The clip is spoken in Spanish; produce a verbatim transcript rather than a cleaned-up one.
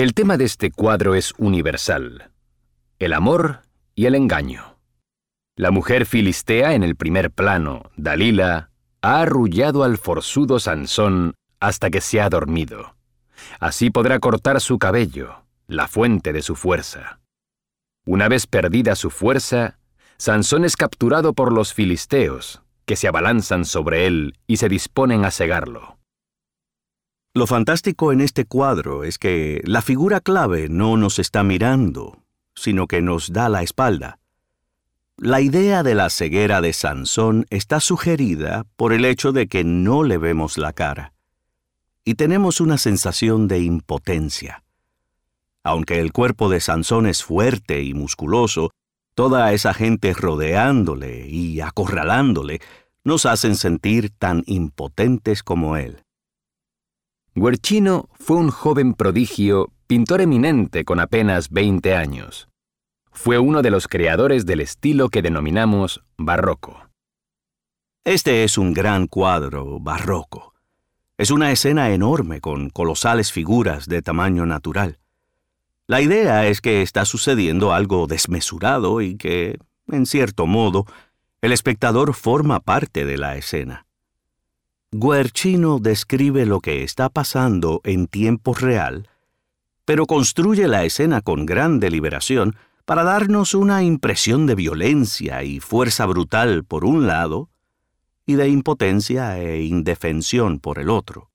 El tema de este cuadro es universal: el amor y el engaño. La mujer filistea en el primer plano, Dalila, ha arrullado al forzudo Sansón hasta que se ha dormido. Así podrá cortar su cabello, la fuente de su fuerza. Una vez perdida su fuerza, Sansón es capturado por los filisteos, que se abalanzan sobre él y se disponen a cegarlo. Lo fantástico en este cuadro es que la figura clave no nos está mirando, sino que nos da la espalda. La idea de la ceguera de Sansón está sugerida por el hecho de que no le vemos la cara, y tenemos una sensación de impotencia. Aunque el cuerpo de Sansón es fuerte y musculoso, toda esa gente rodeándole y acorralándole nos hacen sentir tan impotentes como él. Guercino fue un joven prodigio, pintor eminente con apenas veinte años. Fue uno de los creadores del estilo que denominamos barroco. Este es un gran cuadro barroco. Es una escena enorme con colosales figuras de tamaño natural. La idea es que está sucediendo algo desmesurado y que, en cierto modo, el espectador forma parte de la escena. Guercino describe lo que está pasando en tiempo real, pero construye la escena con gran deliberación para darnos una impresión de violencia y fuerza brutal por un lado, y de impotencia e indefensión por el otro.